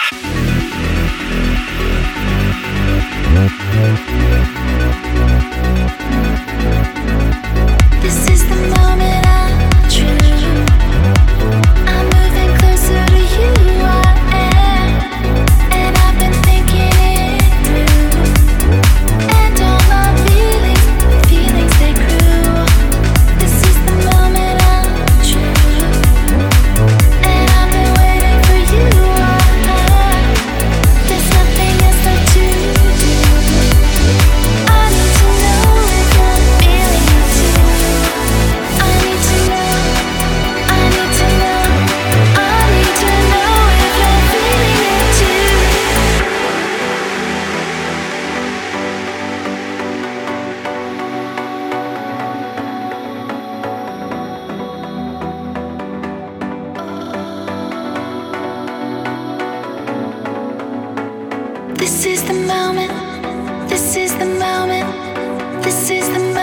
This is the moment I choose. I'm moving closer to you, I am. And I've been thinking it through. And all my feelings they grew. This is the moment I choose. And I've been waiting for you, there's nothing else left to do. I need to know if you're feeling it too. I need to know, I need to know, I need to know if you're feeling it too. This is the moment, this is the moment, this is the moment.